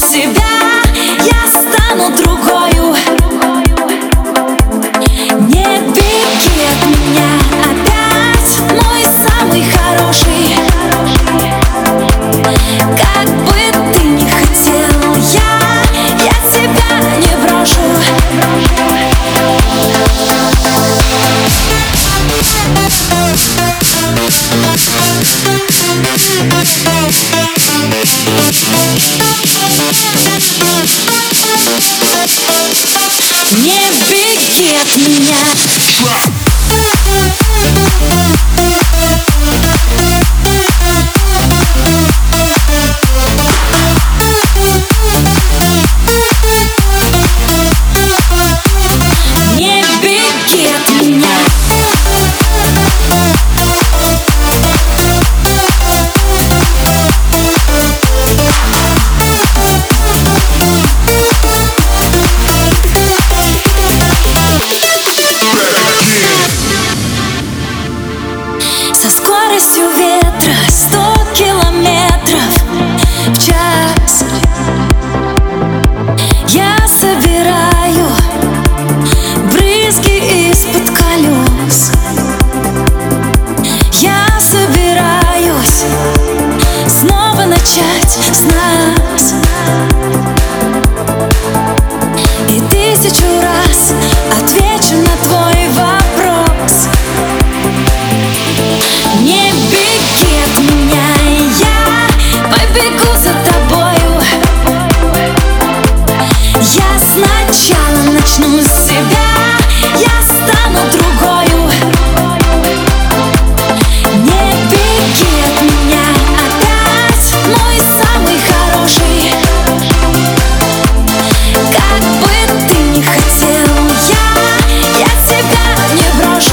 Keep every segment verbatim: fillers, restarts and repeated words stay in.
себя, я стану другою. Не беги от меня опять, мой самый хороший. Как бы ты ни хотел, я, я тебя не брошу. Не беги от меня. Не беги от меня. Со скоростью ветра сто километров в час я собираю брызги из-под колес. Я собираюсь снова начать с нас. И тысячу раз отвечу на твой вопрос. Не беги от меня, я побегу за тобою. Я сначала начну с себя, я стану другою. Не беги от меня опять, мой самый хороший. Как бы ты ни хотел, я, я тебя не брошу.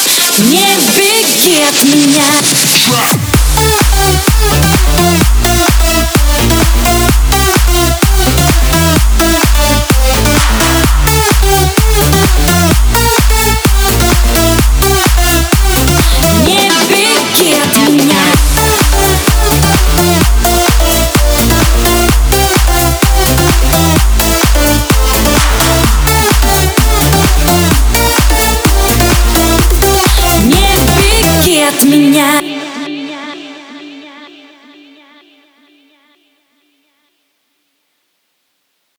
Не беги от меня.